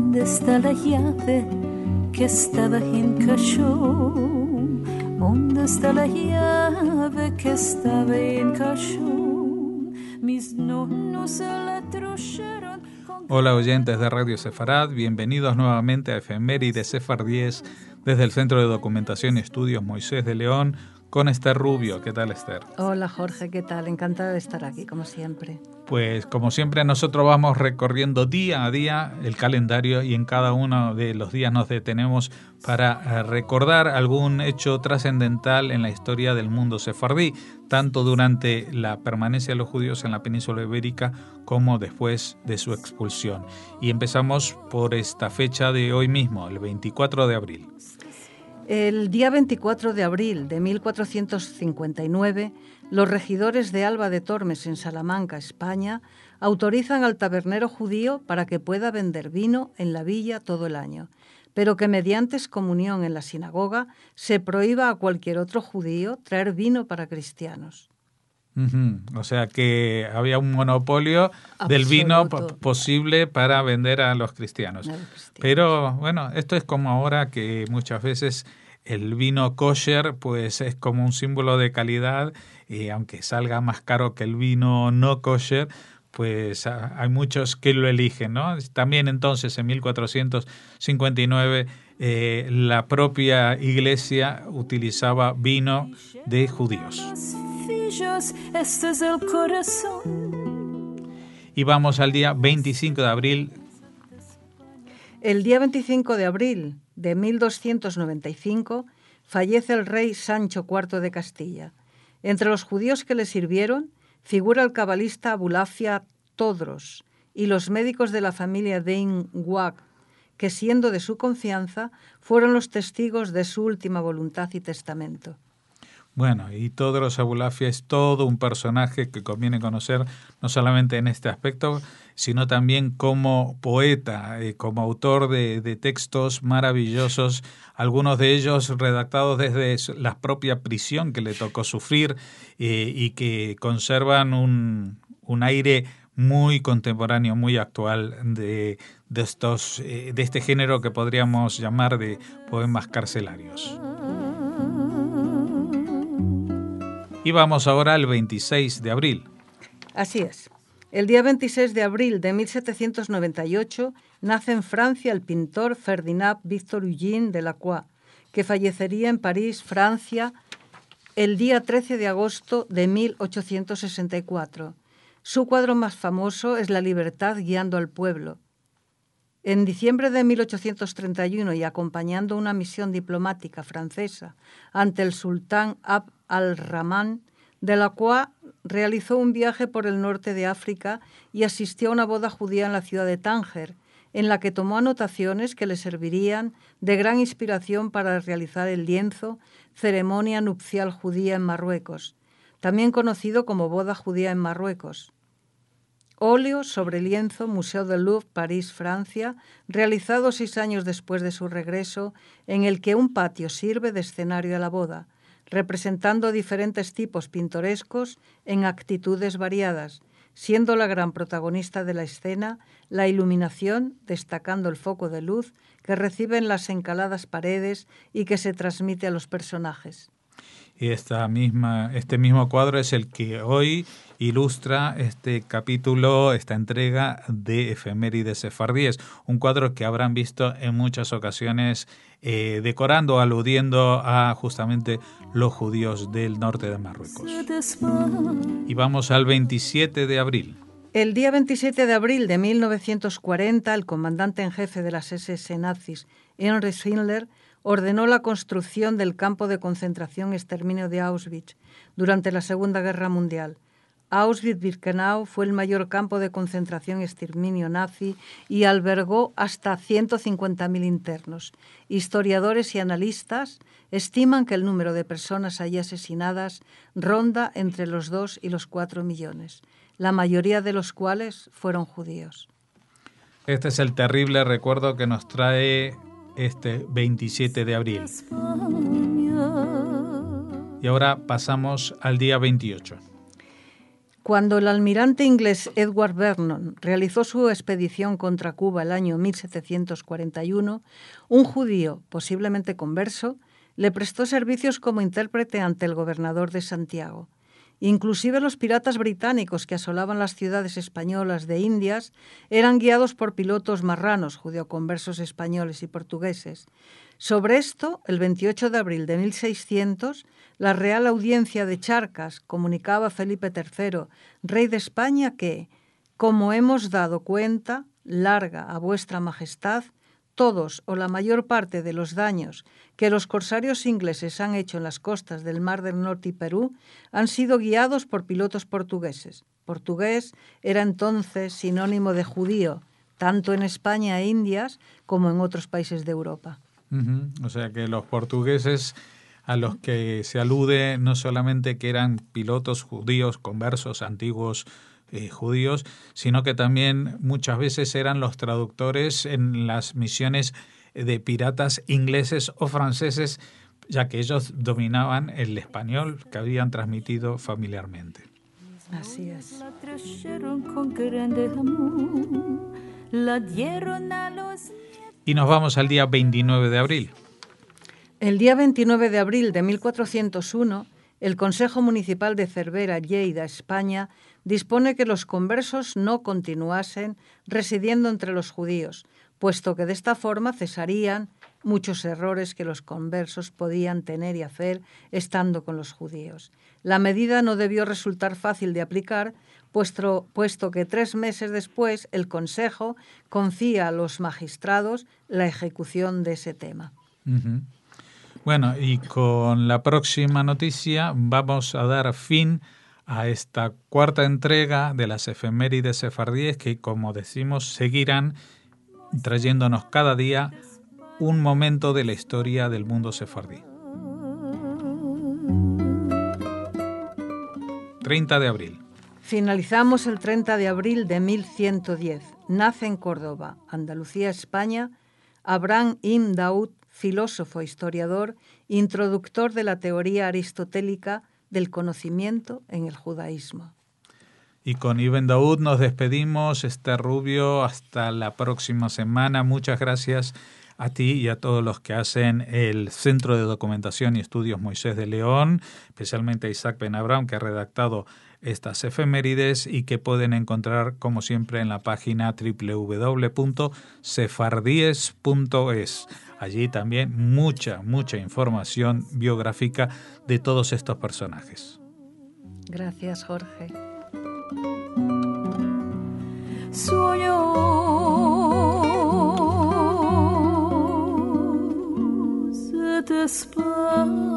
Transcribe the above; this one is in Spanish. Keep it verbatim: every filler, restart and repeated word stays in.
¿Dónde está la llave que estaba en cajón? ¿Dónde está la llave que estaba en cajón? Mis nonos se la trujeron. Hola oyentes de Radio Sefarad, bienvenidos nuevamente a Efemérides Sefardíes desde el Centro de Documentación y Estudios Moisés de León con Esther Rubio. ¿Qué tal, Esther? Hola, Jorge, ¿qué tal? Encantada de estar aquí, como siempre. Pues como siempre nosotros vamos recorriendo día a día el calendario y en cada uno de los días nos detenemos para recordar algún hecho trascendental en la historia del mundo sefardí, tanto durante la permanencia de los judíos en la península ibérica como después de su expulsión. Y empezamos por esta fecha de hoy mismo, el veinticuatro de abril. El día veinticuatro de abril de mil cuatrocientos cincuenta y nueve, los regidores de Alba de Tormes en Salamanca, España, autorizan al tabernero judío para que pueda vender vino en la villa todo el año, pero que mediante excomunión en la sinagoga se prohíba a cualquier otro judío traer vino para cristianos. Uh-huh. O sea que había un monopolio Absoluto. del vino po- posible para vender a los cristianos. a los cristianos. Pero bueno, esto es como ahora que muchas veces el vino kosher pues es como un símbolo de calidad y aunque salga más caro que el vino no kosher, pues hay muchos que lo eligen, ¿no? También entonces en mil cuatrocientos cincuenta y nueve eh, la propia iglesia utilizaba vino de judíos. Este es el corazón. Y vamos al día veinticinco de abril. El día veinticinco de abril de mil doscientos noventa y cinco fallece el rey Sancho cuarto de Castilla. Entre los judíos que le sirvieron figura el cabalista Abulafia Todros y los médicos de la familia Dein Wag, que siendo de su confianza fueron los testigos de su última voluntad y testamento. Bueno, y Todros Abulafia es todo un personaje que conviene conocer no solamente en este aspecto, sino también como poeta, eh, como autor de, de textos maravillosos, algunos de ellos redactados desde la propia prisión que le tocó sufrir eh, y que conservan un, un aire muy contemporáneo, muy actual de, de, estos, eh, de este género que podríamos llamar de poemas carcelarios. Y vamos ahora al veintiséis de abril. Así es. El día veintiséis de abril de mil setecientos noventa y ocho nace en Francia el pintor Ferdinand Victor Eugène Delacroix, que fallecería en París, Francia, el día trece de agosto de mil ochocientos sesenta y cuatro. Su cuadro más famoso es La libertad guiando al pueblo. En diciembre de mil ochocientos treinta y uno y acompañando una misión diplomática francesa ante el sultán Abd al-Rahman, Delacroix realizó un viaje por el norte de África y asistió a una boda judía en la ciudad de Tánger, en la que tomó anotaciones que le servirían de gran inspiración para realizar el lienzo Ceremonia nupcial judía en Marruecos, también conocido como Boda judía en Marruecos. Óleo sobre lienzo, Museo del Louvre, París, Francia, realizado seis años después de su regreso, en el que un patio sirve de escenario a la boda, representando diferentes tipos pintorescos en actitudes variadas, siendo la gran protagonista de la escena la iluminación, destacando el foco de luz que reciben las encaladas paredes y que se transmite a los personajes. Y esta misma, este mismo cuadro es el que hoy ilustra este capítulo, esta entrega de Efemérides Sefardíes, un cuadro que habrán visto en muchas ocasiones eh, decorando, aludiendo a justamente los judíos del norte de Marruecos. Y vamos al veintisiete de abril. El día veintisiete de abril de mil novecientos cuarenta, el comandante en jefe de las ese ese nazis, Heinrich Himmler, ordenó la construcción del campo de concentración exterminio de Auschwitz durante la Segunda Guerra Mundial. Auschwitz-Birkenau fue el mayor campo de concentración exterminio nazi y albergó hasta ciento cincuenta mil internos. Historiadores y analistas estiman que el número de personas allí asesinadas ronda entre los dos y los cuatro millones, la mayoría de los cuales fueron judíos. Este es el terrible recuerdo que nos trae este veintisiete de abril. Y ahora pasamos al día veintiocho. Cuando el almirante inglés Edward Vernon realizó su expedición contra Cuba el año mil setecientos cuarenta y uno, un judío, posiblemente converso, le prestó servicios como intérprete ante el gobernador de Santiago. Inclusive los piratas británicos que asolaban las ciudades españolas de Indias eran guiados por pilotos marranos, judeoconversos españoles y portugueses. Sobre esto, el veintiocho de abril de mil seiscientos, la Real Audiencia de Charcas comunicaba a Felipe tercero, rey de España, que, como hemos dado cuenta, larga a vuestra majestad, todos o la mayor parte de los daños que los corsarios ingleses han hecho en las costas del Mar del Norte y Perú han sido guiados por pilotos portugueses. Portugués era entonces sinónimo de judío, tanto en España e Indias como en otros países de Europa. Uh-huh. O sea que los portugueses a los que se alude no solamente que eran pilotos judíos, conversos, antiguos eh, judíos, sino que también muchas veces eran los traductores en las misiones de piratas ingleses o franceses, ya que ellos dominaban el español que habían transmitido familiarmente. Así es. Y nos vamos al día veintinueve de abril. El día veintinueve de abril de mil cuatrocientos uno, el Consejo Municipal de Cervera, Lleida, España, dispone que los conversos no continuasen residiendo entre los judíos, puesto que de esta forma cesarían muchos errores que los conversos podían tener y hacer estando con los judíos. La medida no debió resultar fácil de aplicar, puesto, puesto que tres meses después el Consejo confía a los magistrados la ejecución de ese tema. Uh-huh. Bueno, y con la próxima noticia vamos a dar fin a esta cuarta entrega de las efemérides sefardíes que, como decimos, seguirán trayéndonos cada día un momento de la historia del mundo sefardí. treinta de abril. Finalizamos el treinta de abril de mil ciento diez. Nace en Córdoba, Andalucía, España, Abraham Ibn Daud, filósofo, historiador, introductor de la teoría aristotélica del conocimiento en el judaísmo. Y con Ibn Daud nos despedimos, Esther Rubio, hasta la próxima semana. Muchas gracias a ti y a todos los que hacen el Centro de Documentación y Estudios Moisés de León, especialmente a Isaac Ben Abraham, que ha redactado estas efemérides y que pueden encontrar, como siempre, en la página doble u doble u doble u punto sefardíes punto es. Allí también mucha, mucha información biográfica de todos estos personajes. Gracias, Jorge. Sueños de España.